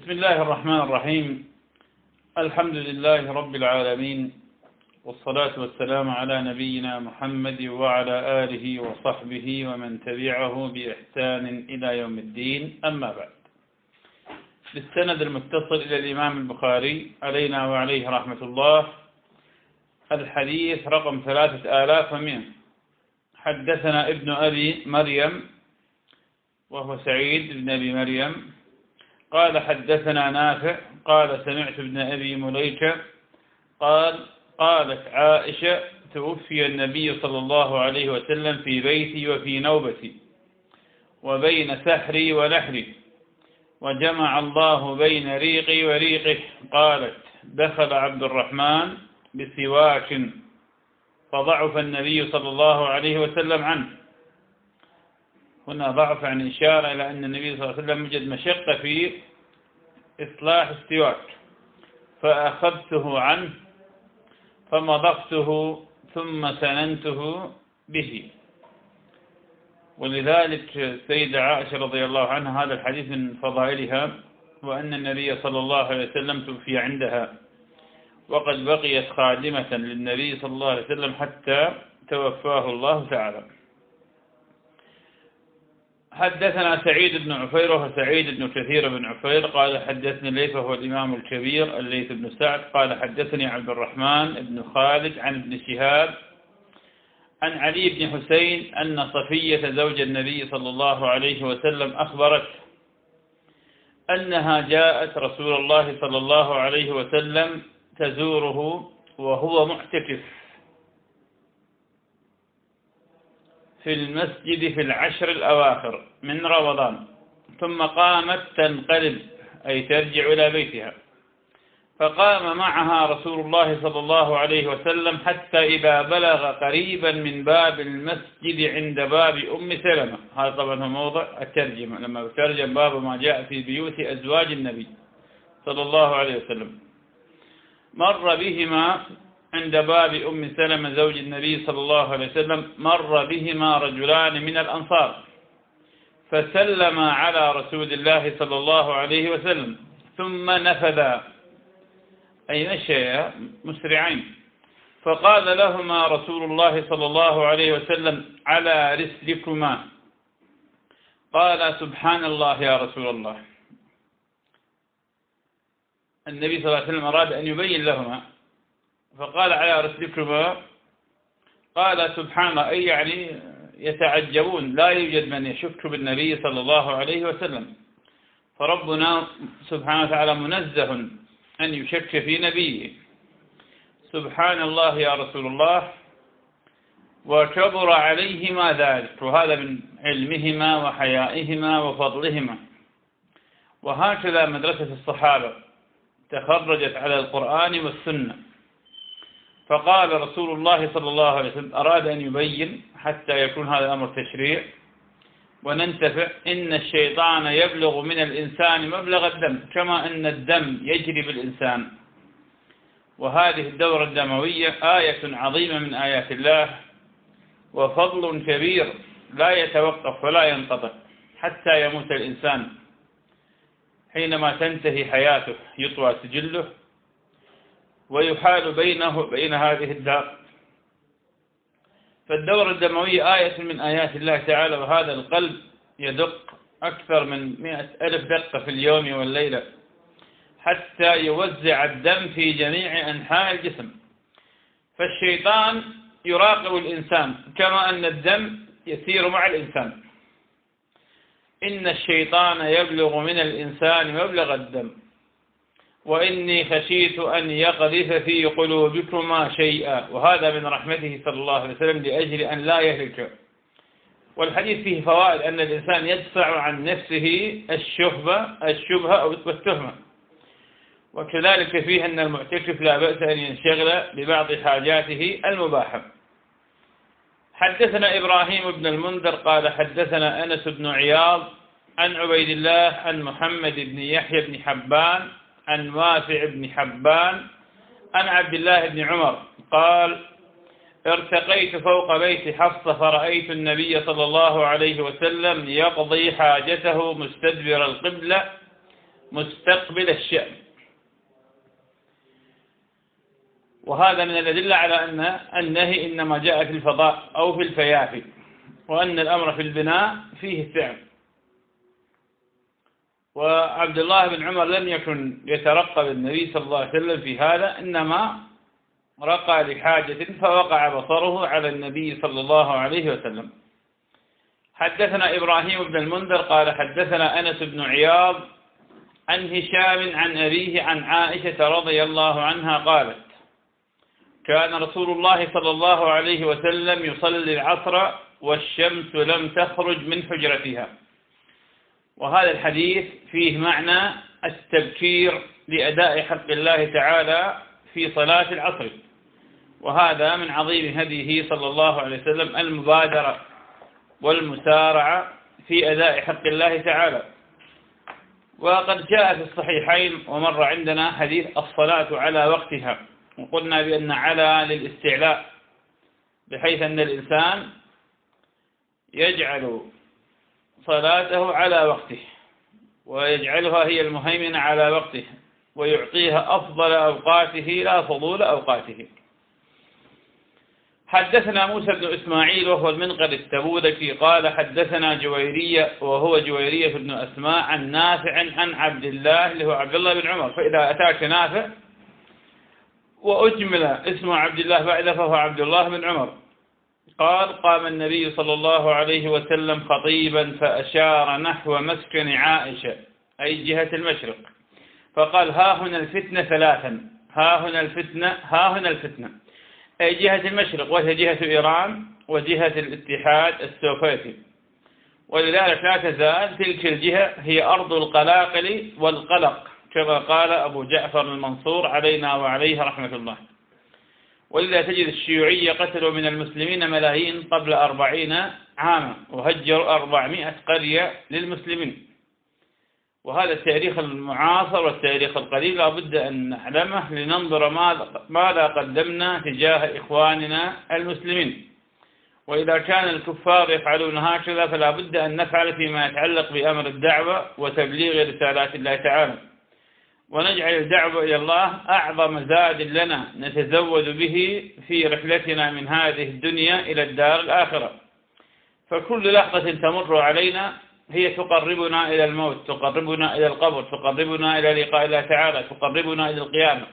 بسم الله الرحمن الرحيم. الحمد لله رب العالمين، والصلاة والسلام على نبينا محمد وعلى آله وصحبه ومن تبعه بإحسان إلى يوم الدين، أما بعد. بالسند المتصل إلى الإمام البخاري علينا وعليه رحمة الله، الحديث رقم 3100. حدثنا ابن أبي مريم وهو سعيد بن أبي مريم قال حدثنا نافع قال سمعت ابن أبي مليكة قالت عائشة توفي النبي صلى الله عليه وسلم في بيتي وفي نوبتي وبين سحري ونحري، وجمع الله بين ريقي وريقه. قالت دخل عبد الرحمن بسواك فضعف النبي صلى الله عليه وسلم عنه. هنا ضعف عن إشارة إلى أن النبي صلى الله عليه وسلم وجد مشقة في إصلاح السواك، فأخذته عنه فمضغته ثم سننته به. ولذلك السيدة عائشة رضي الله عنها هذا الحديث من فضائلها، وأن النبي صلى الله عليه وسلم توفي عندها وقد بقيت خادمة للنبي صلى الله عليه وسلم حتى توفاه الله تعالى. حدثنا سعيد بن عفير وهو سعيد بن كثير بن عفير قال حدثني الليث وهو الإمام الكبير الليث بن سعد قال حدثني عبد الرحمن بن خالد عن ابن شهاب عن علي بن حسين أن صفية زوج النبي صلى الله عليه وسلم أخبرت أنها جاءت رسول الله صلى الله عليه وسلم تزوره وهو معتكف في المسجد في العشر الأواخر من رمضان، ثم قامت تنقلب أي ترجع إلى بيتها، فقام معها رسول الله صلى الله عليه وسلم حتى إذا بلغ قريبا من باب المسجد عند باب أم سلمة. هذا طبعا هو موضع الترجمة لما ترجم باب ما جاء في بيوت أزواج النبي صلى الله عليه وسلم. مر بهما عند باب أم سلمة زوج النبي صلى الله عليه وسلم، مر بهما رجلان من الأنصار فسلما على رسول الله صلى الله عليه وسلم ثم نفذا أي مشيا مسرعين، فقال لهما رسول الله صلى الله عليه وسلم على رسلكما. قال سبحان الله يا رسول الله. النبي صلى الله عليه وسلم أراد أن يبين لهما فقال على رسلكما. قال سبحان الله أي يعني يتعجبون، لا يوجد من يشك بالنبي صلى الله عليه وسلم، فربنا سبحانه وتعالى منزه أن يشك في نبيه. سبحان الله يا رسول الله، وكبر عليهما ذلك، وهذا من علمهما وحيائهما وفضلهما. وهكذا مدرسة الصحابة تخرجت على القرآن والسنة. فقال رسول الله صلى الله عليه وسلم أراد أن يبين حتى يكون هذا الأمر تشريع وننتفع: إن الشيطان يبلغ من الإنسان مبلغ الدم كما أن الدم يجري بالإنسان. وهذه الدورة الدموية آية عظيمة من آيات الله وفضل كبير لا يتوقف ولا ينقطع حتى يموت الإنسان. حينما تنتهي حياته يطوى سجله ويحال بينه وبين هذه الدار. فالدورة الدموية آية من آيات الله تعالى، وهذا القلب يدق أكثر من 100,000 دقة في اليوم والليلة حتى يوزع الدم في جميع أنحاء الجسم. فالشيطان يراقب الإنسان كما أن الدم يسير مع الإنسان. إن الشيطان يبلغ من الإنسان مبلغ الدم وإني خشيت أن يقذف في قلوبكما شيئا. وهذا من رحمته صلى الله عليه وسلم لأجل أن لا يهلك. والحديث فيه فوائد: أن الإنسان يدفع عن نفسه الشبهة والتهمة، وكذلك فيه أن المعتكف لا بأس أن ينشغل ببعض حاجاته المباحة. حدثنا إبراهيم بن المنذر قال حدثنا أنس بن عياض عن عبيد الله عن محمد بن يحيى بن حبان عن وافع بن حبان عن عبد الله بن عمر قال ارتقيت فوق بيت حفصة فرأيت النبي صلى الله عليه وسلم يقضي حاجته مستدبر القبلة مستقبل الشأم. وهذا من الأدلة على أن النهي إنما جاء في الفضاء أو في الفيافي، وأن الأمر في البناء فيه السعم. وعبد الله بن عمر لم يكن يترقب النبي صلى الله عليه وسلم في هذا، إنما رقى لحاجة فوقع بصره على النبي صلى الله عليه وسلم. حدثنا إبراهيم بن المنذر قال حدثنا أنس بن عياض عن هشام عن أبيه عن عائشة رضي الله عنها قالت: كان رسول الله صلى الله عليه وسلم يصلي العصر والشمس لم تخرج من حجرتها. وهذا الحديث فيه معنى التبكير لأداء حق الله تعالى في صلاة العصر، وهذا من عظيم هديه صلى الله عليه وسلم المبادرة والمسارعة في أداء حق الله تعالى. وقد جاء في الصحيحين ومر عندنا حديث الصلاة على وقتها، وقلنا بأن على للاستعلاء، بحيث أن الإنسان يجعل صلاته على وقته ويجعلها هي المهيمنة على وقته ويعطيها أفضل أوقاته لا فضول أوقاته. حدثنا موسى بن إسماعيل وهو المنقر التبوذكي قال حدثنا جويرية وهو جويرية بن أسماء عن نافع عن عبد الله اللي هو عبد الله بن عمر. فإذا أتاك نافع وأجمل اسم عبد الله بعد فهو عبد الله بن عمر. قال: قام النبي صلى الله عليه وسلم خطيبا فأشار نحو مسكن عائشة أي جهة المشرق، فقال: ها هنا الفتنة ثلاثا، ها هنا الفتنة، ها هنا الفتنة، أي جهة المشرق، وهي جهة إيران وجهة الاتحاد السوفيتي. ولذلك لا تزال تلك الجهة هي أرض القلاقل والقلق، كما قال أبو جعفر المنصور علينا وعليه رحمة الله. ولذا تجد الشيوعية قتلوا من المسلمين ملايين قبل 40 عاما، وهجروا 400 قرية للمسلمين. وهذا التاريخ المعاصر والتاريخ القديم لا بد أن نعلمه لننظر ماذا قدمنا تجاه إخواننا المسلمين. وإذا كان الكفار يفعلون هكذا فلا بد أن نفعل فيما يتعلق بأمر الدعوة وتبليغ رسالات الله تعالى، ونجعل الدعوة إلى الله أعظم زاد لنا نتزود به في رحلتنا من هذه الدنيا إلى الدار الآخرة. فكل لحظة تمر علينا هي تقربنا إلى الموت، تقربنا إلى القبر، تقربنا إلى لقاء الله تعالى، تقربنا إلى القيامة.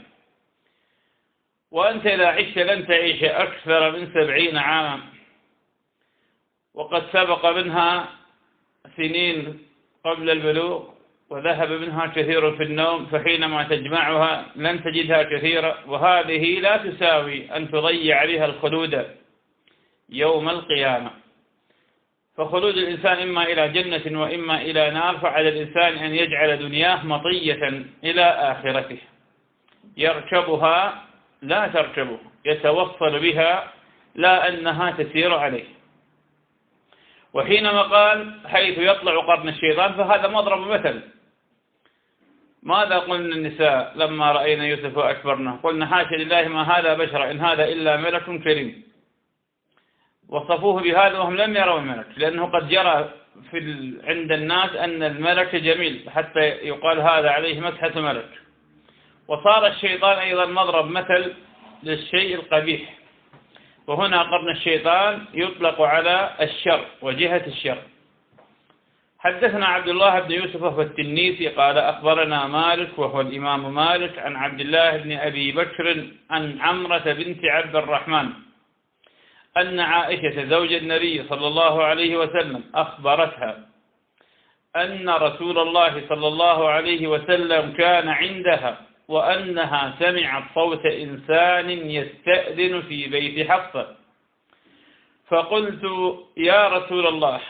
وأنت إذا عشت لن تعيش أكثر من 70 عاما، وقد سبق منها سنين قبل البلوغ وذهب منها كثير في النوم، فحينما تجمعها لن تجدها كثيرة، وهذه لا تساوي أن تضيع عليها الخلود يوم القيامة. فخلود الإنسان إما إلى جنة وإما إلى نار، فعلى الإنسان أن يجعل دنياه مطية إلى آخرته، يركبها لا تركبه، يتوصل بها لا أنها تسير عليه. وحينما قال حيث يطلع قرن الشيطان فهذا مضرب مثل. ماذا قلنا النساء لما رأينا يوسف وأكبرنا؟ قلنا حاشا لله ما هذا بشر إن هذا إلا ملك كريم. وصفوه بهذا وهم لم يروا الملك، لأنه قد جرى عند الناس أن الملك جميل حتى يقال هذا عليه مسحة ملك. وصار الشيطان أيضا مضرب مثل للشيء القبيح، وهنا قرن الشيطان يطلق على الشر وجهة الشر. حدثنا عبد الله بن يوسف التنيسي قال أخبرنا مالك وهو الإمام مالك عن عبد الله بن أبي بكر عن عمرة بنت عبد الرحمن أن عائشة زوج النبي صلى الله عليه وسلم أخبرتها أن رسول الله صلى الله عليه وسلم كان عندها وأنها سمعت صوت إنسان يستأذن في بيت حفصة. فقلت يا رسول الله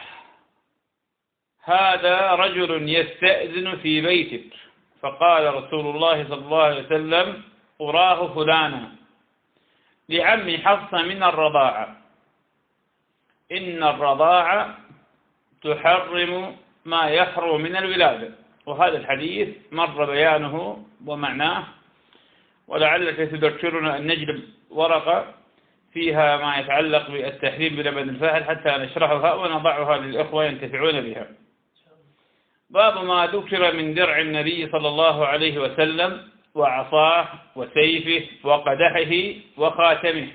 هذا رجل يستأذن في بيتك. فقال رسول الله صلى الله عليه وسلم أراه فلانا لعم حفصة من الرضاعة، إن الرضاعة تحرم ما يحرم من الولادة. وهذا الحديث مر بيانه ومعناه، ولعلك تذكرنا أن نجلب ورقة فيها ما يتعلق بالتحريم بلبن الفاحل حتى نشرحها ونضعها للإخوة ينتفعون بها. باب ما ذكر من درع النبي صلى الله عليه وسلم وعصاه وسيفه وقدحه وخاتمه.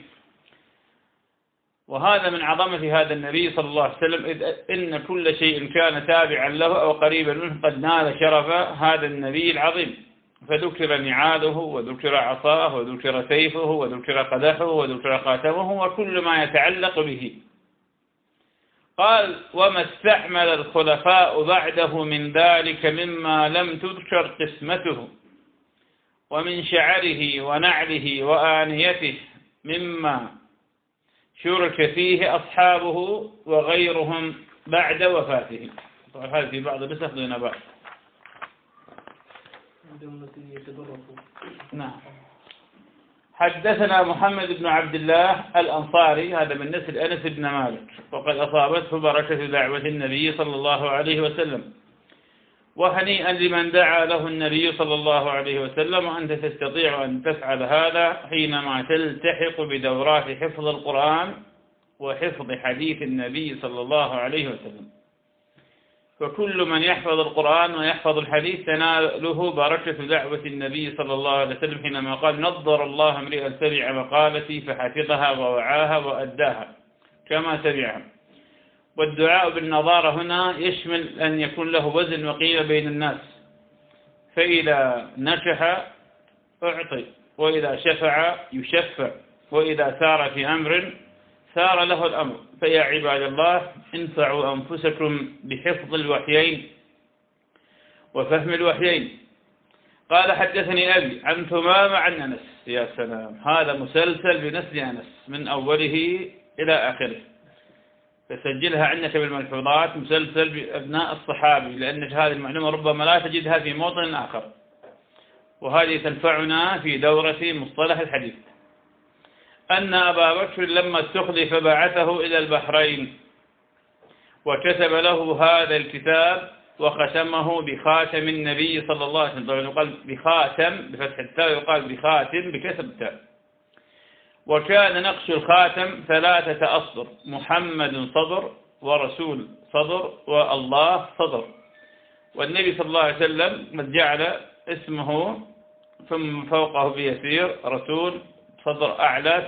وهذا من عظمة هذا النبي صلى الله عليه وسلم، إذ إن كل شيء كان تابعا له أو قريبا منه قد نال شرف هذا النبي العظيم. فذكر نعاله وذكر عصاه وذكر سيفه وذكر قدحه وذكر خاتمه وكل ما يتعلق به. قال: وما استعمل الخلفاء بعده من ذلك مما لم تذكر قسمته، ومن شعره ونعله وآنيته مما شرك فيه أصحابه وغيرهم بعد وفاته. طبعا هذا في بعض النسخ دون بعض. نعم. حدثنا محمد بن عبد الله الأنصاري، هذا من نسل أنس بن مالك، وقد أصابته بركة دعوة النبي صلى الله عليه وسلم. وهنيئا لمن دعا له النبي صلى الله عليه وسلم، وأنت تستطيع أن تفعل هذا حينما تلتحق بدورات حفظ القرآن وحفظ حديث النبي صلى الله عليه وسلم. فكل من يحفظ القرآن ويحفظ الحديث تناله بركة دعوة النبي صلى الله عليه وسلم حينما قال: نضر الله امرئا سمع مقالتي فحفظها ووعاها وأداها كما سمعها. والدعاء بالنظارة هنا يشمل أن يكون له وزن وقيمة بين الناس، فإذا نشح أعطي، وإذا شفع يشفع، وإذا سار في أمر سار له الأمر. فيا عباد الله، انفعوا أنفسكم بحفظ الوحيين وفهم الوحيين. قال: حدثني أبي عن ثمامة عن أنس. يا سلام، هذا مسلسل بنسل أنس من أوله إلى آخره، فسجلها عندك بالملحوظات، مسلسل بأبناء الصحابي، لأن هذه المعلومة ربما لا تجدها في موطن آخر، وهذه تنفعنا في دورة مصطلح الحديث. أن أبا بكر لما استخلف بعثه إلى البحرين وكتب له هذا الكتاب وختمه بخاتم النبي صلى الله عليه وسلم. طبعا يقال بخاتم بفتح التاء، ويقال بخاتم بكسر التاء. وكان نقش الخاتم 3 أسطر: محمد صدر، ورسول صدر، والله صدر. والنبي صلى الله عليه وسلم قد جعل اسمه ثم فوقه بيسير رسول، صدر أعلى،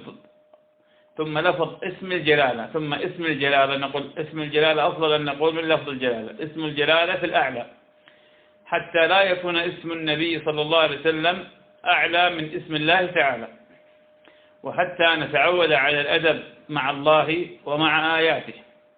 ثم لفظ اسم الجلالة، ثم اسم الجلالة. نقول اسم الجلالة أفضل أن نقول من لفظ الجلالة، اسم الجلالة في الأعلى، حتى لا يكون اسم النبي صلى الله عليه وسلم أعلى من اسم الله تعالى، وحتى نتعود على الأدب مع الله ومع آياته.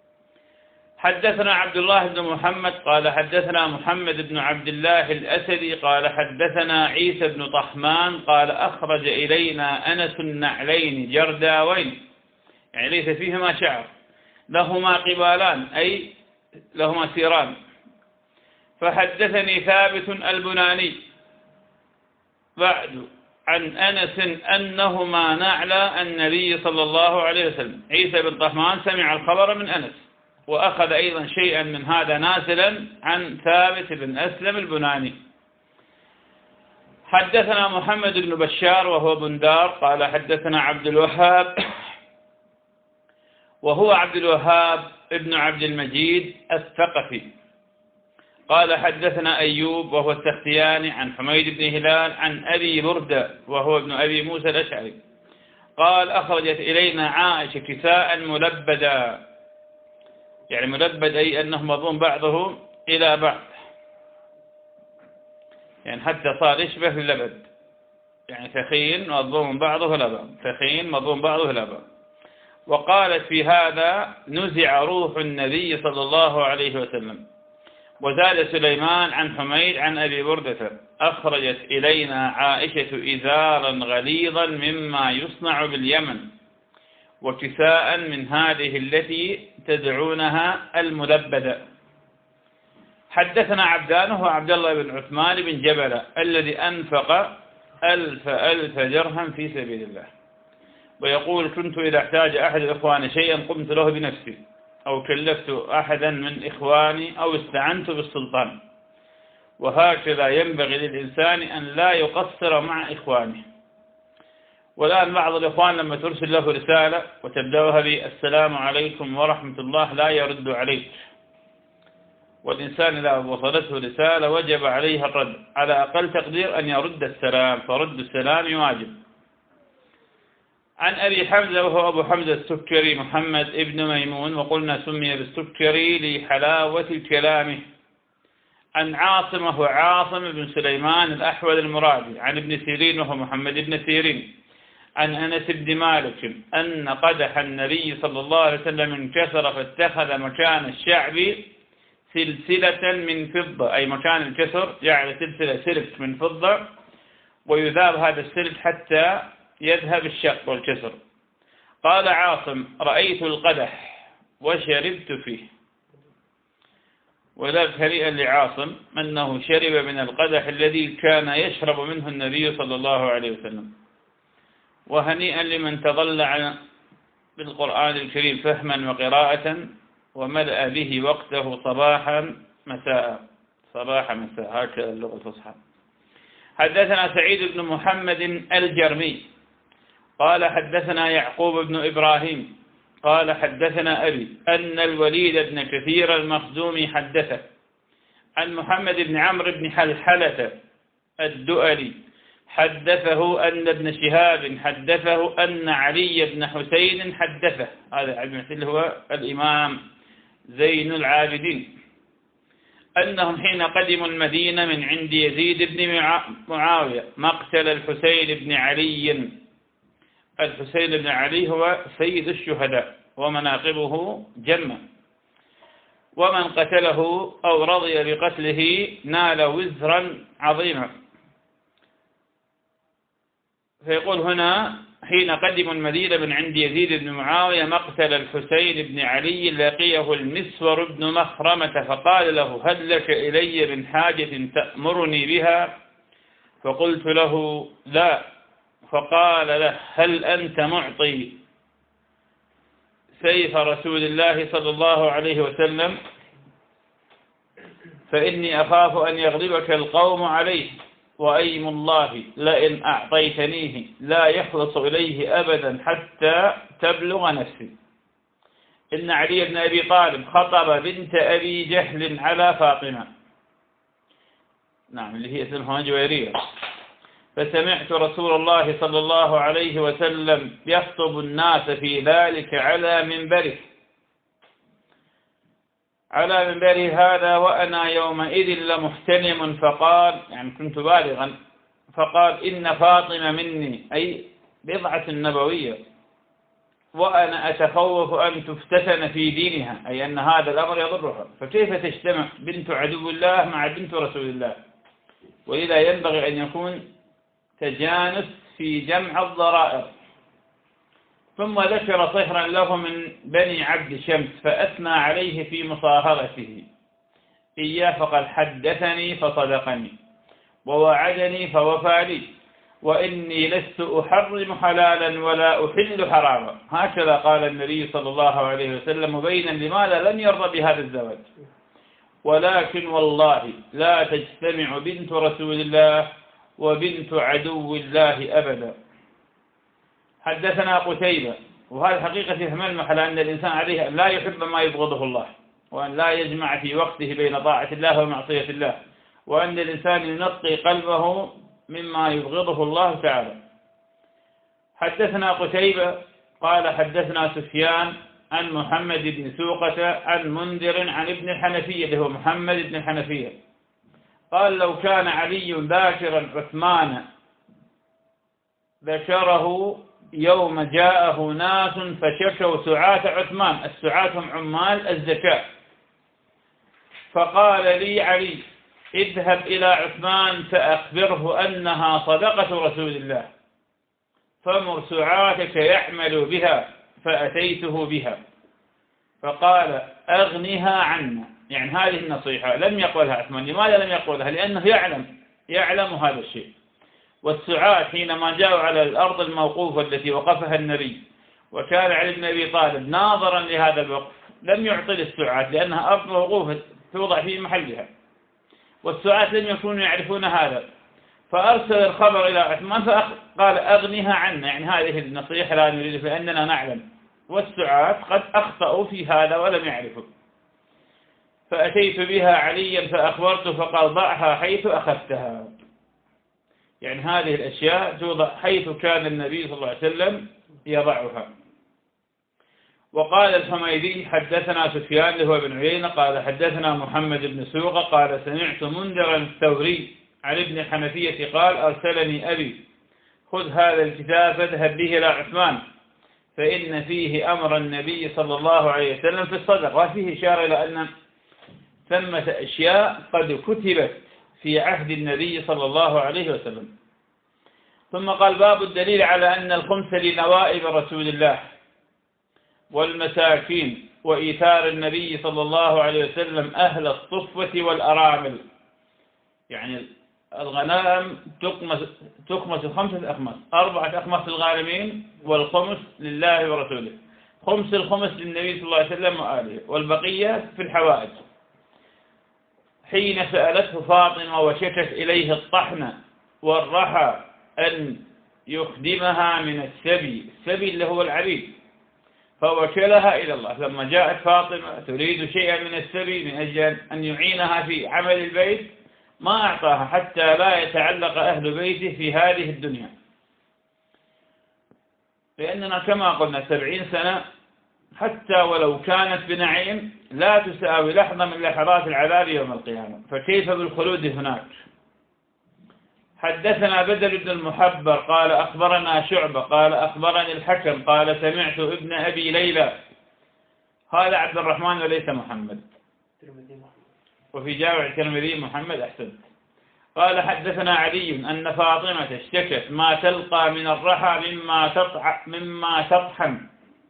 حدثنا عبد الله بن محمد قال حدثنا محمد بن عبد الله الأسدي قال حدثنا عيسى بن طحمان قال أخرج إلينا أنس النعلين جرداوين، يعني ليس فيهما شعر، لهما قبالان أي لهما سيران. فحدثني ثابت البناني بعد عن أنس أنهما نعلى النبي صلى الله عليه وسلم. عيسى بن طحمان سمع الخبر من أنس، وأخذ أيضا شيئا من هذا نازلا عن ثابت بن أسلم البناني. حدثنا محمد بن بشار وهو بندار قال حدثنا عبد الوهاب وهو عبد الوهاب ابن عبد المجيد الثقفي قال حدثنا أيوب وهو السختياني عن حميد بن هلال عن أبي بردة وهو ابن أبي موسى الأشعري قال أخرجت إلينا عائشة كساء ملبدا، يعني ملبد أي أنه مضمون بعضه إلى بعض، يعني حتى صار يشبه اللبد، يعني ثخين مضمون بعضه إلى بعض، ثخين مضمون بعضه إلى بعض. وقالت في هذا نزع روح النبي صلى الله عليه وسلم. وزاد سليمان عن حميد عن أبي بردة أخرجت إلينا عائشة إزارا غليظا مما يصنع باليمن وكساء من هذه التي تدعونها الملبدة. حدثنا عبدان هو عبد الله بن عثمان بن جبل الذي أنفق 1000 درهم في سبيل الله، ويقول كنت إذا احتاج أحد الإخوان شيئا قمت له بنفسي أو كلفت أحدا من إخواني أو استعنت بالسلطان، وهكذا ينبغي للإنسان أن لا يقصر مع إخوانه. والآن بعض الإخوان لما ترسل له رسالة وتبدأها بالسلام عليكم ورحمة الله لا يرد عليك، والإنسان إذا وصلته رسالة وجب عليه الرد، على أقل تقدير أن يرد السلام، فرد السلام واجب. عن أبي حمزة وهو أبو حمزة السكري محمد ابن ميمون، وقلنا سمي بالسكري لحلاوة كلامه. عن عاصم وهو عاصم بن سليمان الأحول المرادي، عن ابن سيرين وهو محمد بن سيرين، عن أنس بن مالك أن قدح النبي صلى الله عليه وسلم انكسر فاتخذ مكان الشعب سلسلة من فضة، أي مكان الكسر جعل سلسلة سلك من فضة، ويذاب هذا السلك حتى يذهب الشق والكسر. قال عاصم: رأيت القدح وشربت فيه. وذلك هنيئا لعاصم أنه شرب من القدح الذي كان يشرب منه النبي صلى الله عليه وسلم، وهنيئا لمن تضلع بالقرآن الكريم فهما وقراءة وملأ به وقته صباحا مساء، صباح مساء، هكذا اللغة الفصحى. حدثنا سعيد بن محمد الجرمي قال حدثنا يعقوب بن إبراهيم قال حدثنا أبي أن الوليد بن كثير المخزومي حدثه عن محمد بن عمرو بن حلحلة الدؤلي حدثه أن ابن شهاب حدثه أن علي بن حسين حدثه، هذا اللي هو الإمام زين العابدين، أنهم حين قدموا المدينة من عند يزيد بن معاوية مقتل الحسين بن علي. الحسين بن علي هو سيد الشهداء ومناقبه جمة، ومن قتله أو رضي بقتله نال وزرا عظيما. فيقول هنا حين قدموا المدينة من عند يزيد بن معاوية مقتل الحسين بن علي لقيه المسور بن مخرمة فقال له: هل لك إلي من حاجة تأمرني بها؟ فقلت له: لا. فقال له: هل أنت معطي سيف رسول الله صلى الله عليه وسلم؟ فإني أخاف أن يغلبك القوم عليه، وأيم الله لئن أعطيتنيه لا يخلص إليه أبدا حتى تبلغ نفسي. إن علي بن أبي طالب خطب بنت أبي جهل على فاطمة، نعم اللي هي اسمها جويرية، فسمعت رسول الله صلى الله عليه وسلم يخطب الناس في ذلك على منبره هذا وأنا يومئذ لمحتلم، فقال يعني كنت بالغا، فقال: إن فاطمة مني، أي بضعة نبوية، وأنا أتخوف أن تفتتن في دينها، أي أن هذا الأمر يضرها، فكيف تجتمع بنت عدو الله مع بنت رسول الله؟ ولذا ينبغي أن يكون تجانس في جمع الضرائر. ثم ذكر صهرا له من بني عبد شمس فأثنى عليه في مصاهرته إياه، فقال: حدثني فصدقني ووعدني فوفى لي، وإني لست أحرم حلالا ولا أحل حراما. هكذا قال النبي صلى الله عليه وسلم مبينا لماذا لم يرضى بهذا الزواج. ولكن والله لا تجتمع بنت رسول الله وبنت عدو الله أبدا. حدثنا قتيبة، وهذا حقيقة فهم المحل أن الإنسان عليه أن لا يحب ما يبغضه الله، وأن لا يجمع في وقته بين طاعة الله ومعصية الله، وأن الإنسان ينقي قلبه مما يبغضه الله تعالى. حدثنا قتيبة قال حدثنا سفيان عن محمد بن سوقة عن منذر عن ابن الحنفية اللي هو محمد بن الحنفية قال: لو كان علي ذاكرا عثمان ذكره يوم جاءه ناس فشكوا سعاة عثمان، السعاة هم عمال الزكاة، فقال لي علي: اذهب إلى عثمان فأخبره أنها صدقة رسول الله، فمر سعاتك يعمل بها، فأتيته بها فقال: أغنها عنا. يعني هذه النصيحة لم يقولها عثمان. لماذا لم يقولها؟ لأنه يعلم هذا الشيء. والسعاة حينما جاءوا على الأرض الموقوفة التي وقفها النبي، وكان علي بن أبي طالب ناظرا لهذا الوقف، لم يعطي للسعاة لأنها أرض موقوفة توضع في محلها، والسعاة لم يكونوا يعرفون هذا، فأرسل الخبر إلى عثمان فقال: أغنها عنا. يعني هذه النصيحة لا نريد، فإننا نعلم، والسعاة قد أخطأوا في هذا ولم يعرفوا. فأتيت بها عليا فأخبرته فقال ضعها حيث أخذتها. يعني هذه الأشياء توضع حيث كان النبي صلى الله عليه وسلم يضعها. وقال الحميدي حدثنا سفيان اللي هو بن عيينة قال حدثنا محمد بن سوقة قال سمعت منذرا الثوري عن ابن الحنفية قال أرسلني أبي خذ هذا الكتاب فاذهب به إلى عثمان فإن فيه أمر النبي صلى الله عليه وسلم في الصدق. وفيه إشارة إلى أن ثمة أشياء قد كتبت في عهد النبي صلى الله عليه وسلم. ثم قال باب الدليل على أن الخمس لنوائب رسول الله والمساكين وإيثار النبي صلى الله عليه وسلم أهل الصفوة والأرامل. يعني الغنائم تخمس 5 أخماس، 4 أخماس للغارمين والخمس لله ورسوله، خمس الخمس للنبي صلى الله عليه وسلم وآله، والبقية في الحوائج. حين سألته فاطمة وشكت إليه الطحن والرحى أن يخدمها من السبي اللي هو العبيد، فوكلها إلى الله. لما جاءت فاطمة تريد شيئا من السبي من أجل أن يعينها في عمل البيت ما أعطاها حتى لا يتعلق أهل بيته في هذه الدنيا، لأننا كما قلنا 70 سنة حتى ولو كانت بنعيم لا تساوي لحظة من لحظات العذاب يوم القيامة، فكيف بالخلود هناك. حدثنا بدر بن المحبر قال أخبرنا شعبة قال أخبرني الحكم قال سمعت ابن أبي ليلى، هذا عبد الرحمن وليس محمد، وفي جامع الترمذي محمد أحسن. قال حدثنا علي أن فاطمة اشتكت ما تلقى من الرحى مما تطحن،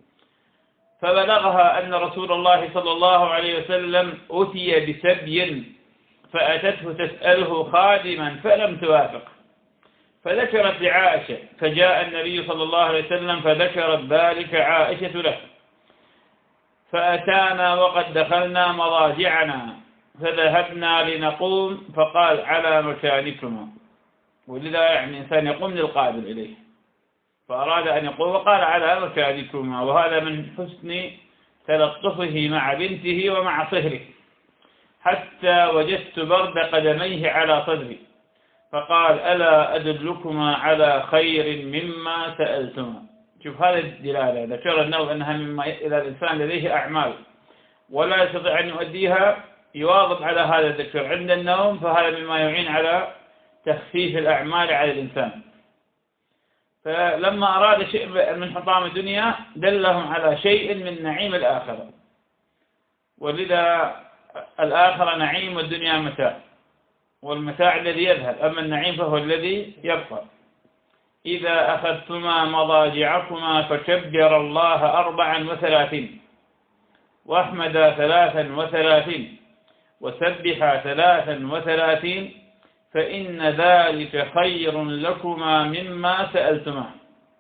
فبلغها أن رسول الله صلى الله عليه وسلم أتي بسبي فأتته تسأله خادما فلم توافق، فذكرت لعائشة، فجاء النبي صلى الله عليه وسلم فذكرت ذلك عائشة له، فأتانا وقد دخلنا مضاجعنا فذهبنا لنقوم فقال على مكانكما. ولذا يعني إنسان يقوم للقادم إليه، فأراد أن يقوم وقال على مكانكما، وهذا من حسن تلطفه مع بنته ومع صهره. حتى وجدت برد قدميه على صدري فقال ألا أدلكما على خير مما سألتما. شوف هذه الدلالة، ذكر النووي أنها مما إذا الإنسان لديه أعمال ولا يستطيع أن يؤديها يواظب على هذا الذكر عند النوم، فهذا مما يعين على تخفيف الأعمال على الإنسان. فلما أراد شيء من حطام الدنيا دلهم على شيء من نعيم الآخرة، ولذا الآخرة نعيم والدنيا متاع، والمتاع الذي يذهب، أما النعيم فهو الذي يبقى. إذا أخذتما مضاجعكما فكبر الله 34 واحمدا 33 وسبحا 33 فإن ذلك خير لكما مما سألتما.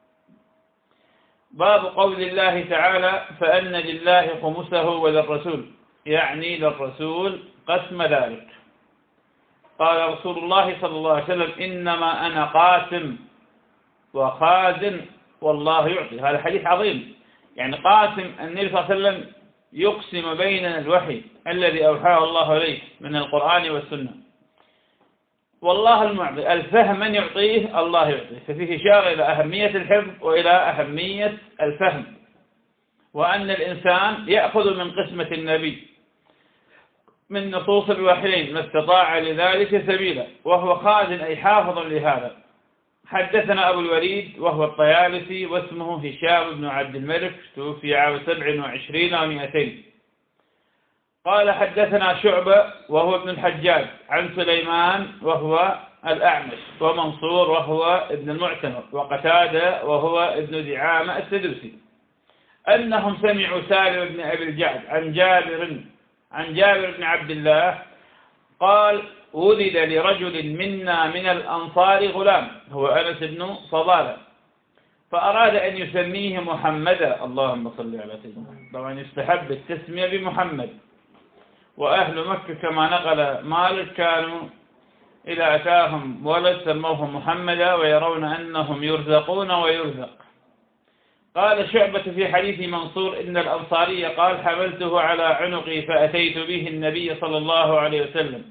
باب قول الله تعالى فأن لله خمسه وللرسول، يعني للرسول قسم ذلك. قال رسول الله صلى الله عليه وسلم إنما أنا قاسم وخازن والله يعطي. هذا حديث عظيم، يعني قاسم النبي صلى الله عليه وسلم يقسم بيننا الوحي الذي أوحاه الله إليه من القرآن والسنة، والله المعطي، الفهم من يعطيه الله يعطيه. ففيه إشارة إلى أهمية الحفظ وإلى أهمية الفهم، وأن الإنسان يأخذ من قسمة النبي من نصوص الوحيين ما استطاع لذلك سبيلا، وهو خازن أي حافظ لهذا. حدثنا أبو الوليد وهو الطيالسي واسمه هشام بن عبد الملك، توفي عام 27 و200. قال حدثنا شعبة وهو ابن الحجاج عن سليمان وهو الأعمش، ومنصور وهو ابن المعتمر، وقتادة وهو ابن دعامة السدوسي، أنهم سمعوا سالم بن أبي الجعد عن جابر بن عبد الله قال ولد لرجل منا من الأنصار غلام هو أنس بن فضالة، فأراد أن يسميه محمدا، اللهم صل على سيدنا محمد. طبعا يستحب التسمية بمحمد، وأهل مكة كما نقل مالك كانوا إذا أتاهم ولد سموه محمدا ويرون أنهم يرزقون ويرزق. قال شعبة في حديث منصور إن الأنصاري قال حملته على عنقي فأتيت به النبي صلى الله عليه وسلم.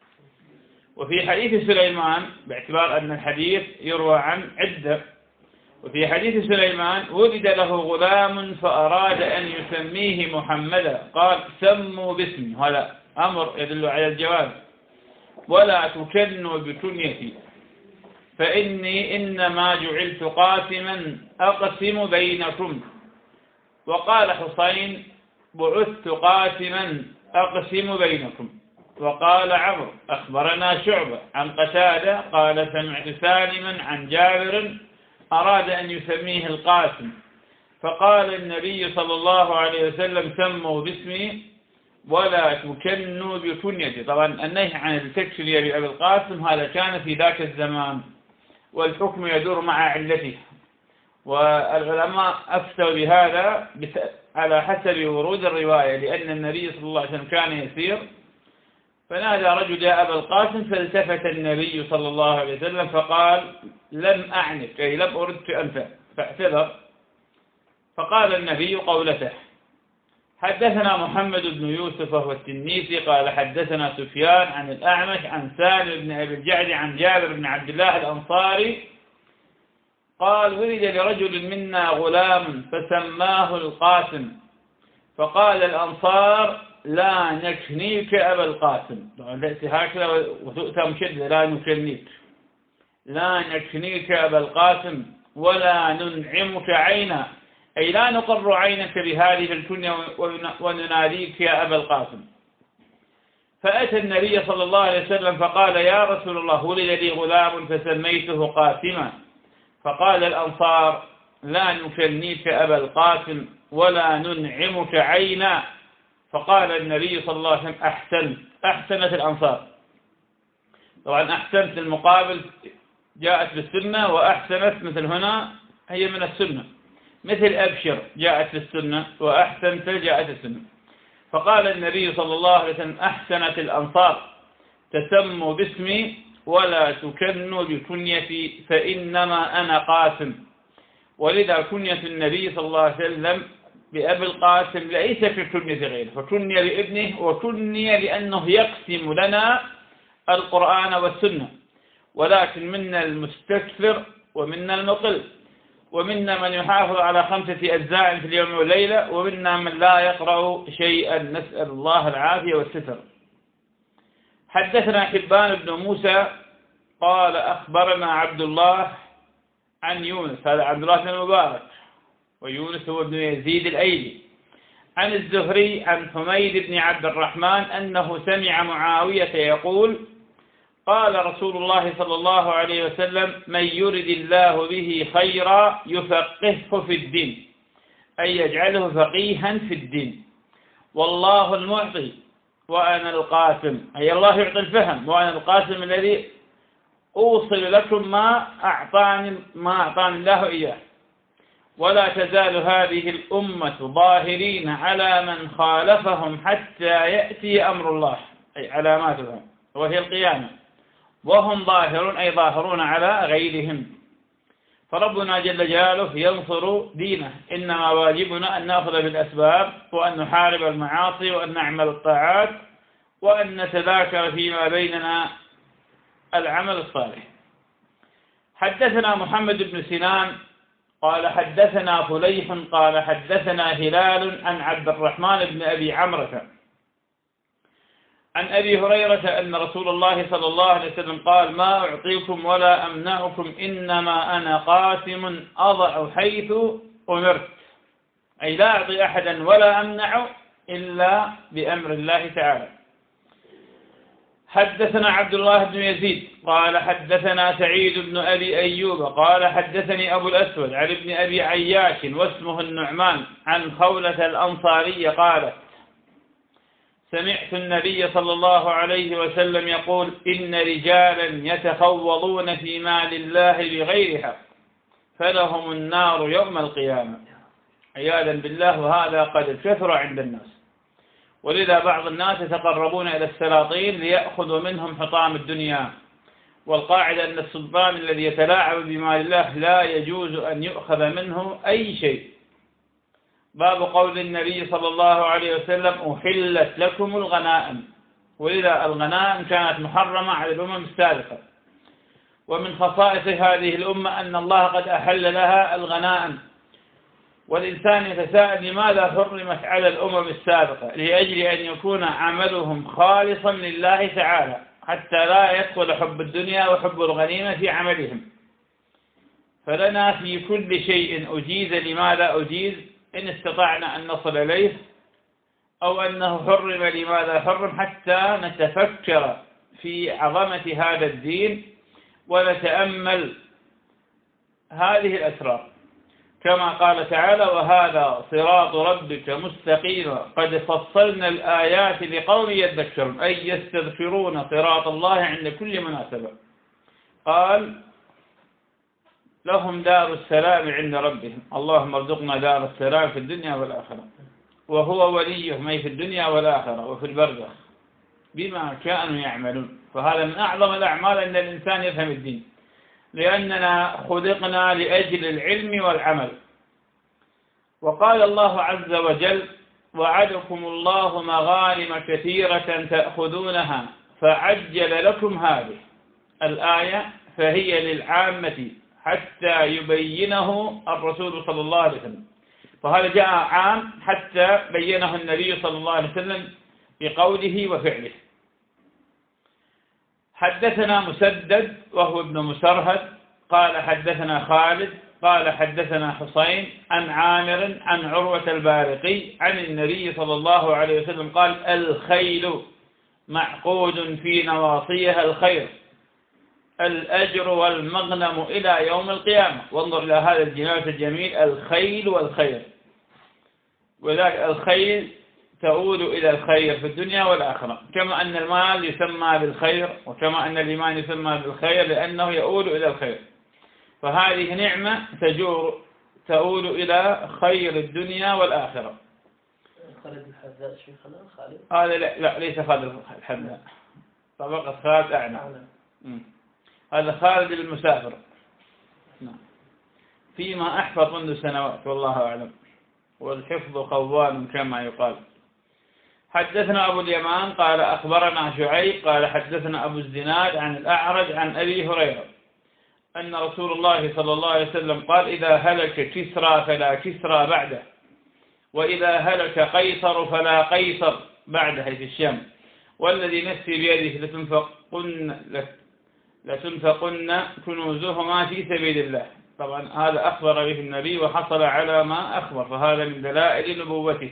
وفي حديث سليمان باعتبار أن الحديث يروى عن عدة، وفي حديث سليمان ولد له غلام فأراد أن يسميه محمدا قال سموا باسمي، هذا أمر يدل على الجواز، ولا تكنوا بكنيتي فإني إنما جعلت قاسما أقسم بينكم. وقال حسين بعثت قاسما أقسم بينكم. وقال عمرو أخبرنا شعبة عن قتادة قال سمعت سالما عن جابر أراد أن يسميه القاسم فقال النبي صلى الله عليه وسلم سموا باسمي ولا تكنوا بكنيتي. طبعا النهي عن التكنية بأبي القاسم هذا كان في ذاك الزمان، والحكم يدور مع علته، والعلماء أفتوا بهذا على حسب ورود الرواية، لأن النبي صلى الله عليه وسلم كان يسير فنادى رجل يا أبا القاسم فالتفت النبي صلى الله عليه وسلم فقال لم أعنك أي لم أردت أنت فاعتذر. فقال النبي قولته. حدثنا محمد بن يوسف وهو التنيسي قال حدثنا سفيان عن الأعمش عن سالم بن أبي الجعد عن جابر بن عبد الله الأنصاري قال ولد لرجل منا غلام فسماه القاسم فقال الأنصار لا نكنيك أبا القاسم، لأتي هكذا وتؤتى مشدة لا نكنيك، لا نكنيك أبا القاسم ولا ننعمك عينا، أي لا نقر عينك بهذه الكنية ونناديك يا أبا القاسم. فأتى النبي صلى الله عليه وسلم فقال يا رسول الله ولد لي غلام فسميته قاسما. فقال الأنصار لا نكنيك أبا القاسم ولا ننعمك عينا. فقال النبي صلى الله عليه وسلم أحسنت الأنصار. طبعا أحسنت المقابل جاءت بالسنة، وأحسنت مثل هنا هي من السنة، مثل أبشر جاءت في السنة وأحسنت جاءت السنة. فقال النبي صلى الله عليه وسلم أحسنت الأنصار تسموا باسمي ولا تكنوا بكنيتي فإنما أنا قاسم. ولذا كنية النبي صلى الله عليه وسلم بأبي القاسم ليس في كنية غيره، فكني لابنه وكني لأنه يقسم لنا القرآن والسنة، ولكن منا المستكثر ومنا المقل، ومنا من يحافظ على 5 أجزاء في اليوم والليلة، ومنا من لا يقرأ شيئا، نسأل الله العافية والستر. حدثنا حبان بن موسى قال أخبرنا عبد الله عن يونس، هذا عبد الله بن المبارك، ويونس هو ابن يزيد الأيلي، عن الزهري عن حميد بن عبد الرحمن أنه سمع معاوية يقول قال رسول الله صلى الله عليه وسلم من يرد الله به خيرا يفقهه في الدين، أي يجعله فقيها في الدين. والله المعطي وأنا القاسم، أي الله يعطي الفهم وأنا القاسم الذي أوصل لكم ما أعطاني الله إياه. ولا تزال هذه الأمة ظاهرين على من خالفهم حتى يأتي أمر الله، أي علاماتها وهي القيامة، وهم ظاهرون أي ظاهرون على غيرهم. فربنا جل جلاله ينصر دينه، إنما واجبنا أن نأخذ بالأسباب وأن نحارب المعاصي وأن نعمل الطاعات وأن نتذاكر فيما بيننا العمل الصالح. حدثنا محمد بن سنان قال حدثنا فليح قال حدثنا هلال عن عبد الرحمن بن أبي عمرة عن أبي هريرة أن رسول الله صلى الله عليه وسلم قال ما أعطيكم ولا أمنعكم إنما أنا قاسم أضع حيث أمرت، أي لا أعطي أحدا ولا أمنع إلا بأمر الله تعالى. حدثنا عبد الله بن يزيد قال حدثنا سعيد بن أبي أيوب قال حدثني أبو الأسود عن ابن أبي عياش واسمه النعمان عن خولة الأنصارية قالت سمعت النبي صلى الله عليه وسلم يقول إن رجالا يتخوضون في مال الله بغير حق فلهم النار يوم القيامة، عياذا بالله، وهذا قد كثر عند الناس. ولذا بعض الناس يتقربون إلى السلاطين ليأخذوا منهم حطام الدنيا، والقاعدة أن السلطان الذي يتلاعب بمال الله لا يجوز أن يؤخذ منه أي شيء، باب قول النبي صلى الله عليه وسلم أحلت لكم الغنائم، ولذا الغنائم كانت محرمة على الأمم السابقة، ومن خصائص هذه الأمة أن الله قد أحل لها الغنائم، والإنسان يتساءل لماذا حرمت على الأمم السابقة؟ لأجل أن يكون عملهم خالصا لله تعالى، حتى لا يدخل حب الدنيا وحب الغنيمة في عملهم. فلنا في كل شيء أجيز، لماذا أجيز؟ إن استطعنا أن نصل إليه، أو أنه حرم لماذا حرم، حتى نتفكر في عظمة هذا الدين ونتأمل هذه الأسرار، كما قال تعالى: وهذا صراط ربك مستقيما قد فصلنا الآيات لقوم يذكرون، أي يستذكرون صراط الله عند كل مناسبة. قال: لهم دار السلام عند ربهم، اللهم ارزقنا دار السلام في الدنيا والآخرة، وهو وليهم أي في الدنيا والآخرة وفي البرزخ بما كانوا يعملون. فهذا من أعظم الأعمال أن الإنسان يفهم الدين، لأننا خلقنا لأجل العلم والعمل. وقال الله عز وجل: وعدكم الله مغانم كثيرة تأخذونها فعجل لكم هذه الآية، فهي للعامة حتى يبينه الرسول صلى الله عليه وسلم. فهذا جاء عام حتى بينه النبي صلى الله عليه وسلم بقوله وفعله. حدثنا مسدد وهو ابن مسرهد قال حدثنا خالد قال حدثنا حسين عن عامر عن عروة البارقي عن النبي صلى الله عليه وسلم قال: الخيل معقود في نواصيها الخير، الأجر والمغنم إلى يوم القيامة. وانظر إلى هذا الجناس الجميل، الخيل والخير، وذلك الخيل تعود إلى الخير في الدنيا والآخرة، كما أن المال يسمى بالخير، وكما أن الإيمان يسمى بالخير لأنه يؤول إلى الخير. فهذه نعمة تؤول إلى خير الدنيا والآخرة. خالد الحذاء شيخنا خالد؟ هذا لا ليس خالد الحذاء، طبقة خالد أعنى. هذا خالد المسافر، فيما أحفظ منذ سنوات والله أعلم، والحفظ قوام كما يقال. حدثنا أبو اليمان قال أخبرنا شعيب قال حدثنا أبو الزناد عن الأعرج عن أبي هريرة أن رسول الله صلى الله عليه وسلم قال: إذا هلك كسرى فلا كسرى بعده، وإذا هلك قيصر فلا قيصر بعده في الشام، والذي نفسي بيده لتنفقن كنوزهما في سبيل الله. طبعا هذا أخبر به النبي وحصل على ما أخبر، فهذا من دلائل نبوته.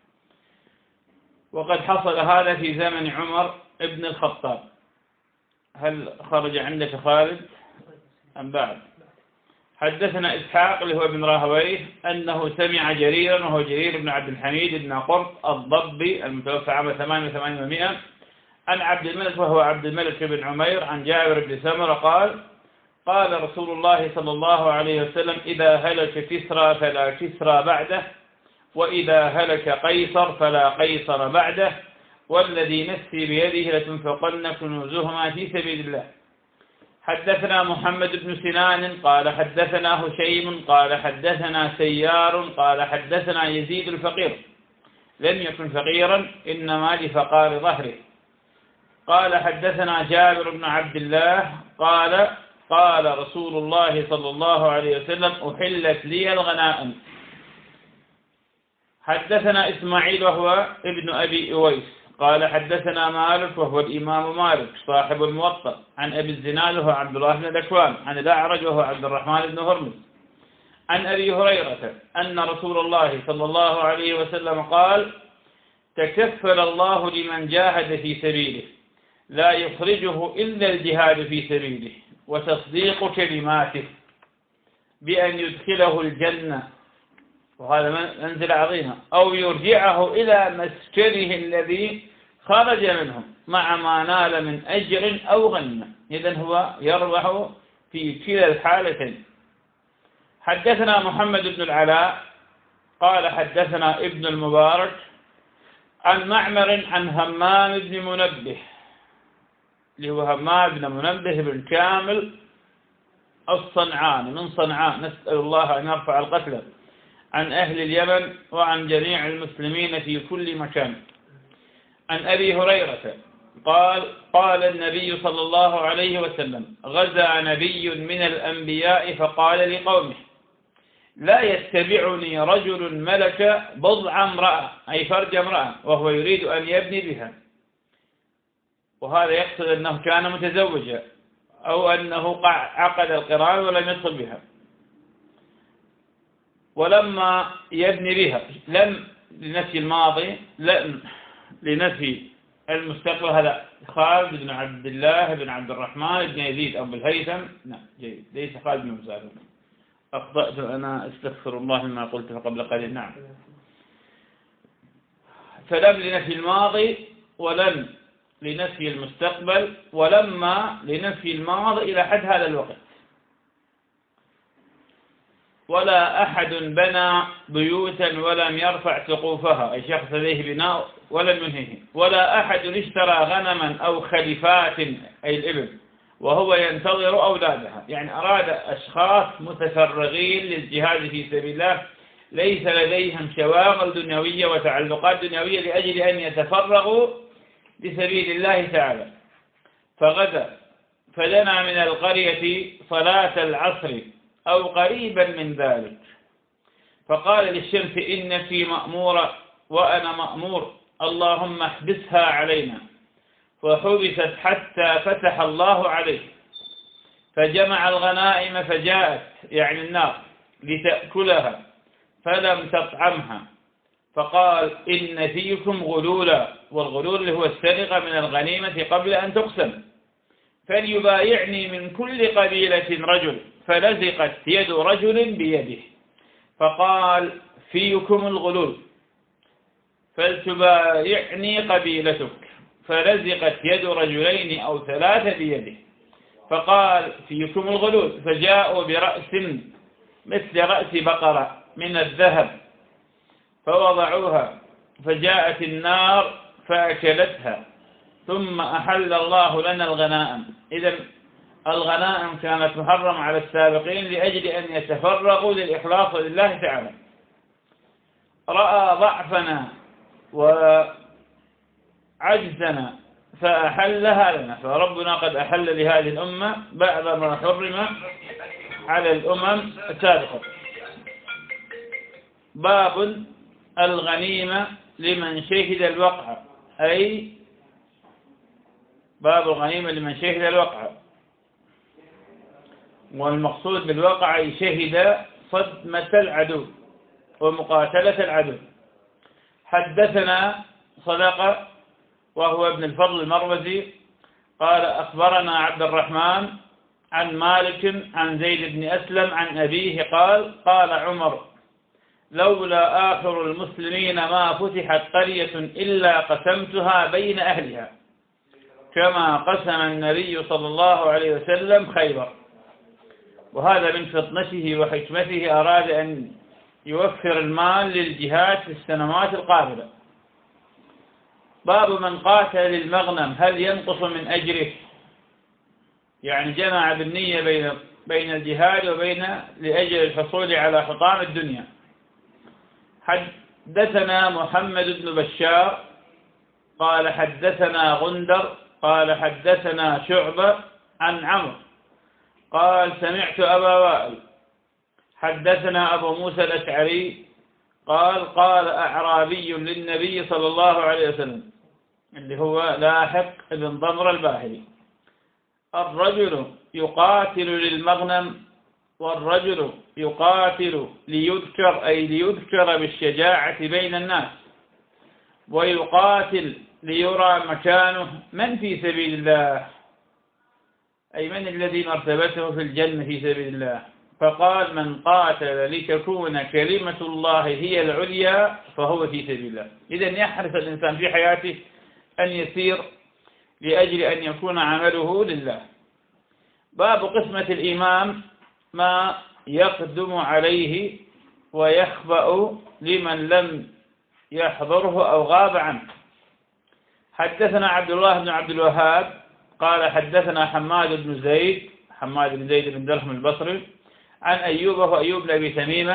وقد حصل هذا في زمن عمر ابن الخطاب. هل خرج عندك خالد أم بعد؟ حدثنا إسحاق اللي هو ابن راهويه أنه سمع جريرا، وهو جرير بن عبد الحميد بن قرط الضبي المتوفى عام 88 عن عبد الملك وهو عبد الملك بن عمير عن جابر بن سمرة قال: قال رسول الله صلى الله عليه وسلم: إذا هلك كسرى فلا كسرى بعده، وإذا هلك قيصر فلا قيصر بعده، والذي نفسي بيده لتنفقن كنوزهما في سبيل الله. حدثنا محمد بن سنان قال حدثنا هشيم قال حدثنا سيار قال حدثنا يزيد الفقير، لم يكن فقيرا إنما لفقار ظهره، قال حدثنا جابر بن عبد الله قال: قال رسول الله صلى الله عليه وسلم: أحلت لي الغنائم. حدثنا إسماعيل وهو ابن أبي أويس قال حدثنا مالك وهو الإمام مالك صاحب الموطأ عن أبي الزناد وهو عبد الله بن ذكوان عن الأعرج وهو عبد الرحمن بن هرمز عن أبي هريرة أن رسول الله صلى الله عليه وسلم قال: تكفل الله لمن جاهد في سبيله لا يخرجه إلا الجهاد في سبيله وتصديق كلماته بأن يدخله الجنة، وهذا منزل عظيمة، أو يرجعه إلى مسكنه الذي خرج منه مع ما نال من أجر أو غنمة. إذن هو يربح في كلا الحالتين. حدثنا محمد بن العلاء قال حدثنا ابن المبارك عن معمر عن همام بن منبه اللي هو همام بن منبه بن كامل الصنعاني من صنعاء، نسأل الله أن يرفع القتل، عن أهل اليمن وعن جميع المسلمين في كل مكان. عن أبي هريرة قال قال النبي صلى الله عليه وسلم: غزا نبي من الأنبياء فقال لقومه: لا يتبعني رجل ملك بضع امرأة، أي فرج امرأة، وهو يريد أن يبني بها. وهذا يقصد أنه كان متزوجا أو أنه عقد القران ولم يدخل بها، ولما يبني بها لم لنفي الماضي لم لنفي المستقبل. هذا خالد بن عبد الله بن عبد الرحمن بن يزيد أبو الهيثم. نعم جيد، ليس خالد بن مسافر. أخطأت أنا، استغفر الله مما قلت قبل قليل. نعم، فلم لنفي الماضي ولم لنفي المستقبل، ولما لنفي الماضي إلى حد هذا الوقت. ولا أحد بنى بيوتا ولم يرفع سقوفها، أي شخص لديه بناء ولم ينهيه. ولا أحد اشترى غنما أو خلفات، أي الإبل، وهو ينتظر أولادها. يعني أراد أشخاص متفرغين للجهاد في سبيل الله، ليس لديهم شواغل دنيوية وتعلقات دنيوية، لأجل أن يتفرغوا لسبيل الله تعالى. فغدا فدنا من القرية صلاة العصر أو قريبا من ذلك، فقال للشمس: إنك مأمورة وأنا مأمور، اللهم احبسها علينا. فحبست حتى فتح الله عليه، فجمع الغنائم فجاءت، يعني النار، لتأكلها فلم تطعمها. فقال: إن فيكم غلولا، والغلول اللي هو السرقة من الغنيمة قبل أن تقسم، فليبايعني من كل قبيلة رجل. فلزقت يد رجل بيده، فقال: فيكم الغلول، فلتبايعني قبيلتك. فلزقت يد رجلين أو ثلاثة بيده، فقال: فيكم الغلول. فجاءوا برأس مثل رأس بقرة من الذهب فوضعوها، فجاءت النار فأكلتها، ثم أحل الله لنا الغنائم. إذن الغنائم كانت محرمة على السابقين لأجل أن يتفرغوا للإخلاص لله تعالى. رأى ضعفنا وعجزنا فأحلها لنا، فربنا قد أحل لهذه الأمة بعد ما حرم على الأمم السابقة. باب الغنيمة لمن شهد الوقع، أي باب الغنيمة لمن شهد الوقع. والمقصود بالوقع أي شهد صدمة العدو ومقاتلة العدو. حدثنا صدقة وهو ابن الفضل المروزي قال: أخبرنا عبد الرحمن عن مالك عن زيد بن أسلم عن أبيه قال: قال عمر: لولا آخر المسلمين ما فتحت قرية إلا قسمتها بين أهلها، كما قسم النبي صلى الله عليه وسلم خيبر. وهذا من فطنته وحكمته، أراد أن يوفر المال للجهاد في السنوات القابلة. باب من قاتل للمغنم، هل ينقص من أجره؟ يعني جمع بالنية بين الجهاد وبين لأجل الحصول على حطام الدنيا. حدثنا محمد بن بشار قال حدثنا غندر قال حدثنا شعبة عن عمرو قال: سمعت أبا وائل حدثنا أبو موسى الأشعري قال: قال أعرابي للنبي صلى الله عليه وسلم، اللي هو لاحق بن ضمر الباهلي: الرجل يقاتل للمغنم، والرجل يقاتل ليذكر، أي ليذكر بالشجاعة بين الناس، ويقاتل ليرى مكانه. من في سبيل الله؟ أي من الذي مرتبته في الجنة في سبيل الله؟ فقال: من قاتل لتكون كلمة الله هي العليا فهو في سبيل الله. إذن يحرص الإنسان في حياته أن يسير لأجل أن يكون عمله لله. باب قسمة الإمام ما يقدم عليه ويخبأ لمن لم يحضره أو غاب عنه. حدثنا عبد الله بن عبد الوهاب قال حدثنا حماد بن زيد بن درهم البصري عن أيوب وأيوب بن أبي تميمة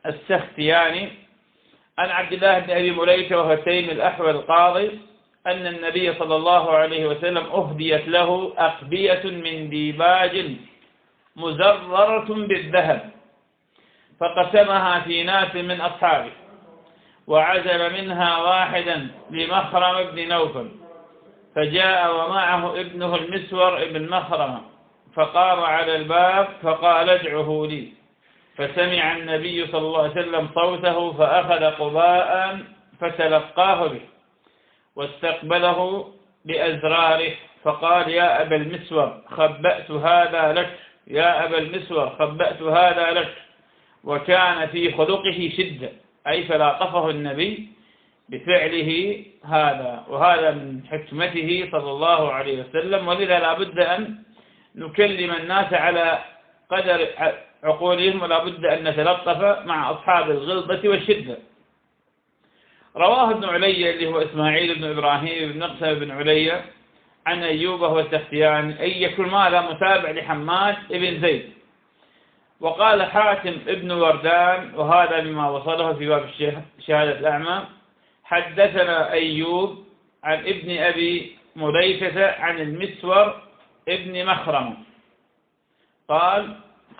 السختياني عن عبد الله بن أبي مليكة وهو تيم الأحول القاضي أن النبي صلى الله عليه وسلم أهديت له أقبية من ديباج مزررة بالذهب، فقسمها في ناس من أصحابه، وعزل منها واحدا لمخرم بن نوفل، فجاء ومعه ابنه المسور ابن مخرم، فقام على الباب فقال ادعه لي، فسمع النبي صلى الله عليه وسلم صوته، فأخذ قباء فتلقاه به واستقبله بأزراره، فقال يا أبا المسور خبأت هذا لك، يا أبا المسور خبأت هذا لك. وكان في خلقه شدة، أي فلاطفه النبي بفعله هذا، وهذا من حكمته صلى الله عليه وسلم. ولذا لا بد أن نكلم الناس على قدر عقولهم، ولا بد أن نتلطف مع أصحاب الغلظة والشدة. رواه ابن علي اللي هو إسماعيل بن إبراهيم بن مقسم بن علي عن أيوب وهو السختياني أي يكون ماذا متابع لحماد بن زيد. وقال حاتم ابن وردان، وهذا مما وصله في باب شهادة الأعمى، حدثنا أيوب عن ابن أبي مليكة عن المسور ابن مخرم قال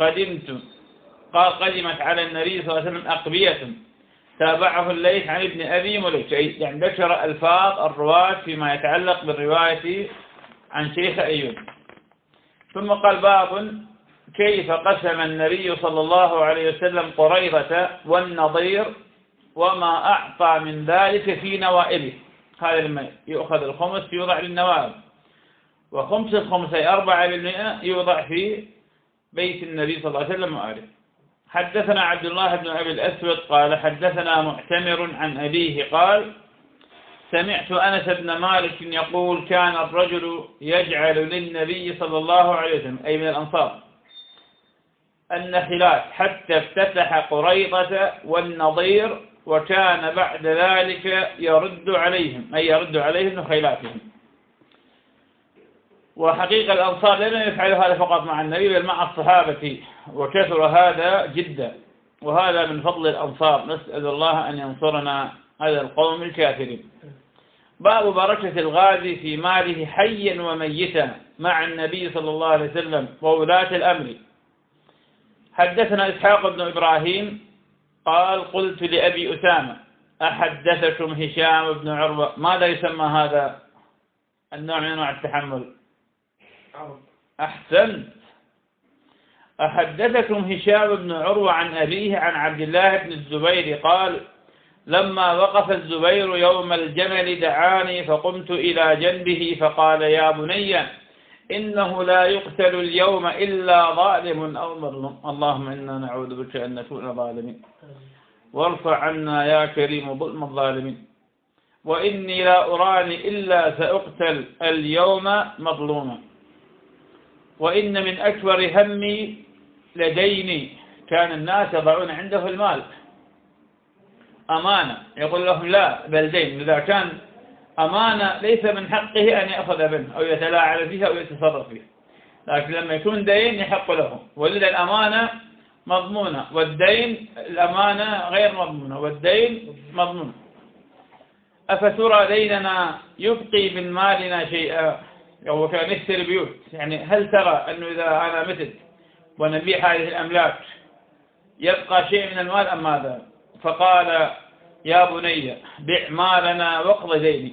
قدمت على النبي صلى الله عليه وسلم أقبية، تابعه الليث عن ابن أبي مليكة، يعني ذكر ألفاظ الرواة فيما يتعلق بالرواية عن شيخ أيوب. ثم قال باب كيف قسم النبي صلى الله عليه وسلم قريظة والنضير وما أعطى من ذلك في نوائبه. هذا لما يؤخذ الخمس يوضع للنوائب، وخمس الخمس أي 4% يوضع في بيت النبي صلى الله عليه وسلم وآله. حدثنا عبد الله بن أبي الأسود قال حدثنا معتمر عن أبيه قال سمعت أنس بن مالك يقول كان الرجل يجعل للنبي صلى الله عليه وسلم أي من الأنصار النخلات حتى افتتح قريظة والنضير، وكان بعد ذلك يرد عليهم أي يرد عليهم نخيلاتهم. وحقيقة الأنصار لم يفعلوا هذا فقط مع النبي بل مع الصحابة، وكثر هذا جدا، وهذا من فضل الأنصار. نسأل الله أن ينصرنا هذا القوم الكافرين. باب بركة الغازي في ماله حيا وميتا مع النبي صلى الله عليه وسلم وولاة الأمر. حدثنا إسحاق بن إبراهيم قال قلت لأبي أسامة أحدثكم هشام بن عروة، ماذا يسمى هذا النوع من أنواع التحمل؟ أحسنت. أحدثكم هشام بن عروة عن أبيه عن عبد الله بن الزبير قال لما وقف الزبير يوم الجمل دعاني فقمت إلى جنبه فقال يا بني إنه لا يقتل اليوم إلا ظالم أو مظلوم، اللهم إنا نعوذ بك أن نكون ظالمين، وارفع عنا يا كريم ظلم الظالمين، وإني لا أراني إلا سأقتل اليوم مظلوما، وإن من أكبر همي لديني. كان الناس يضعون عنده المال أمانة، يقول لهم لا بل دين، إذا كان أمانة ليس من حقه أن يأخذ منه أو يتلاعب فيها أو يتصرف فيها، لكن لما يكون دين يحق له. ولذا الأمانة مضمونة والدين الأمانة غير مضمونة والدين مضمون. أفترى ديننا يبقي من مالنا شيئا؟ هو كان يشتري بيوت، يعني هل ترى أنه إذا أنا متت ونبيع هذه الأملاك يبقى شيء من المال أم ماذا؟ فقال يا بني بع مالنا واقض ديني،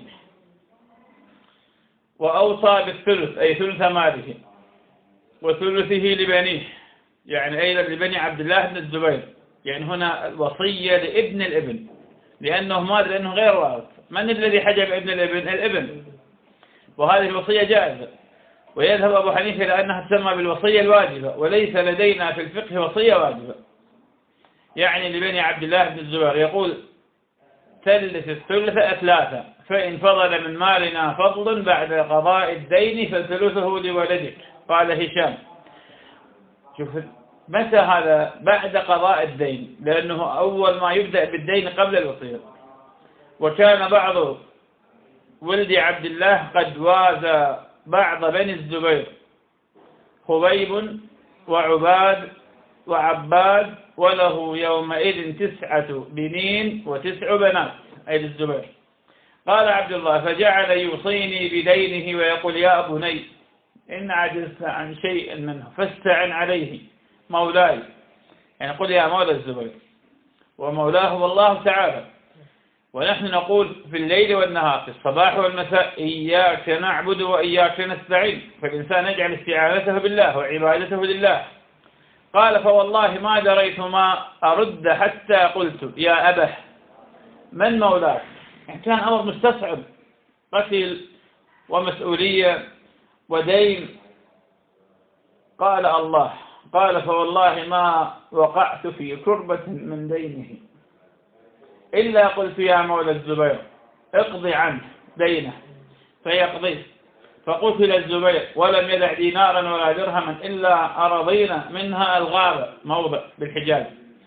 وأوصى بالثلث أي ثلث ماله وثلثه لبنيه، يعني أيضا لبني عبد الله بن الزبير، يعني هنا الوصية لابن الابن، لأنه ماذا؟ لأنه غير وارث. من الذي حجب ابن الابن؟ الابن، وهذه الوصية جائزة. ويذهب أبو حنيفة لأنها تسمى بالوصية الواجبة، وليس لدينا في الفقه وصية واجبة. يعني لبني عبد الله بن الزبير يقول ثلث الثلث أثلاثا، فإن فضل من مالنا فضل بعد قضاء الدين فثلثه لولدك. قال هشام شوف متى هذا؟ بعد قضاء الدين، لأنه أول ما يبدأ بالدين قبل الوصية. وكان بعض ولد عبد الله قد وازى بعض بني الزبير، خبيب وعباد وعباد وله يومئذ 9 بنين و9 بنات، أي للزبير. قال عبد الله: فجعل يوصيني بدينه ويقول: يا بني إن عجزت عن شيء منه فاستعن عليه مولاي، يعني قل يا مولى الزبير، ومولاه هو الله تعالى. ونحن نقول في الليل والنهار، في الصباح والمساء: إياك نعبد وإياك نستعين، فالإنسان يجعل استعانته بالله وعبادته لله. قال: فوالله ما دريت ما أرد حتى قلت: يا أبه من مولاك؟ يعني كان أمر مستصعب، قتل ومسؤولية ودين. قال: الله. قال: فوالله ما وقعت في كربة من دينه إلا قلت: يا مولى الزبير اقضي عنه دينه، فيقضيه. فقتل الزبير ولم يدع دينارا ولا درهما إلا أرضينا منها الغابة، موضع بالحجاز،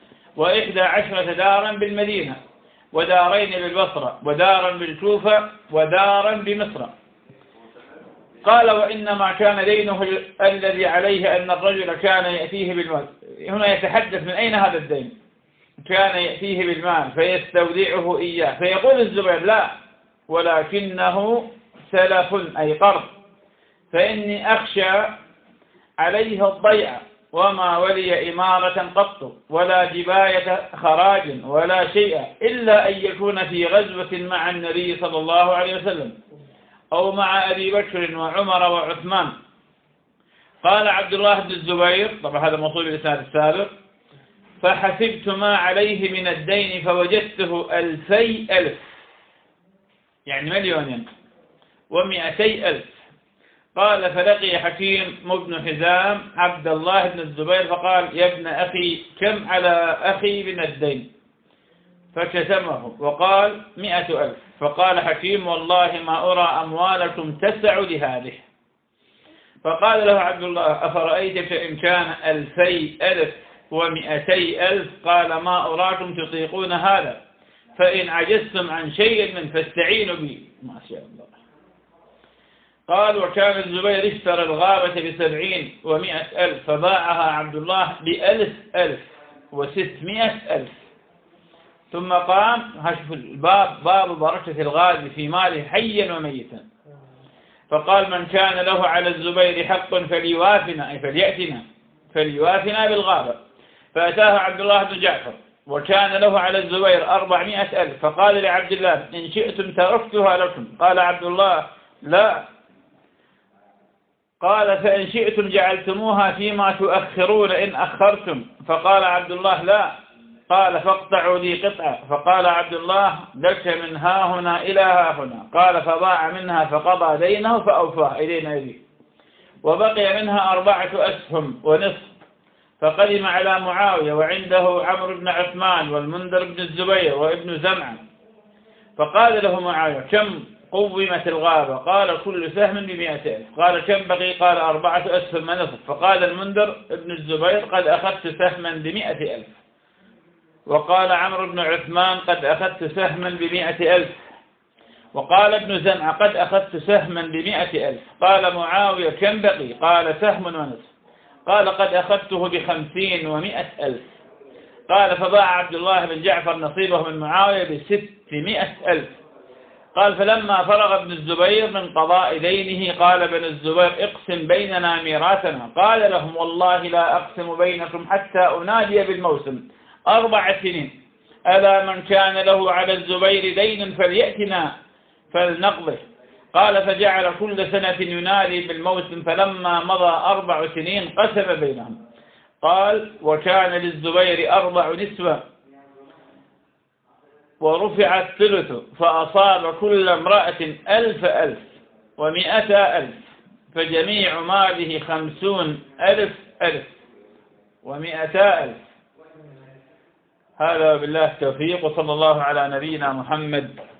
11 دارا بالمدينة، ودارين بالبصرة، ودارا بالكوفة، ودارا بمصر. قال: وإنما كان دينه الذي عليه أن الرجل كان يأتيه بالمال. هنا يتحدث من أين هذا الدين. كان يأتيه بالمال فيستودعه إياه، فيقول الزبير: لا، ولكنه سلف أي قرض، فإني أخشى عليه الضيعة، وما ولي إمارة قط ولا جباية خراج ولا شيء إلا أن يكون في غزوة مع النبي صلى الله عليه وسلم أو مع أبي بكر وعمر وعثمان. قال عبد الله بن الزبير، طبعا هذا موصول بالإسناد السابق: فحسبت ما عليه من الدين فوجدته 2000,000، يعني 1,200,000. قال: فلقي حكيم بن حزام عبد الله بن الزبير فقال: يا ابن أخي كم على أخي من الدين؟ فكتمه وقال: 100,000. فقال حكيم: والله ما أرى أموالكم تسع لهذه. فقال له عبد الله: أفرأيت إن كان 2,000 و200,000؟ قال: ما أراكم تطيقون هذا، فإن عجزتم عن شيء من فاستعينوا بي. ما شاء الله. قال: وكان الزبير اشترى الغابة ب70 و100,000، فباعها عبد الله ب1,000 و600,000. ثم قام، هشف الباب، باب بركة الغازي في ماله حيا وميتا. فقال: من كان له على الزبير حق فليوافنا، أي فليوافنا بالغابة. فأتاه عبد الله بن جعفر وكان له على الزبير 400,000، فقال لعبد الله: إن شئتم تركتها لكم. قال عبد الله: لا. قال: فإن شئتم جعلتموها فيما تؤخرون إن أخرتم. فقال عبد الله: لا. قال: فاقطعوا لي قطعة. فقال عبد الله: لك من ها هنا إلى ها هنا. قال: فباع منها فقضى دينه فأوفاه إلينا يدي، وبقي منها 4 أسهم ونصف. فقدم على معاوية وعنده عمرو بن عثمان والمنذر بن الزبير وابن زمعة. فقال له معاوية: كم قومت الغابة؟ قال: كل سهم ب100,000. قال: كم بقي؟ قال: 4 أسهم ونصف. فقال المنذر بن الزبير: قد أخذت سهما ب100,000. وقال عمرو بن عثمان: قد أخذت سهما ب100,000. وقال ابن زمعة: قد أخذت سهما ب100,000. قال معاوية: كم بقي؟ قال: سهم ونصف. قال: قد أخذته ب50 و100,000. قال: فباع عبد الله بن جعفر نصيبه من معاوية ب600,000. قال: فلما فرغ ابن الزبير من قضاء دينه قال ابن الزبير: اقسم بيننا ميراثنا. قال لهم: والله لا أقسم بينكم حتى أنادي بالموسم 4 سنين. ألا من كان له على الزبير دين فليأتنا فلنقضه. قال: فجعل كل سنة ينادي بالموسم، فلما مضى 4 سنين قسم بينهم. قال: وكان للزبير 4 نسوة ورفع الثلث، فأصاب كل امرأة 1,000 و100,000، فجميع ماله 50,000 و100,000. هذا بالله التوفيق، وصلى الله على نبينا محمد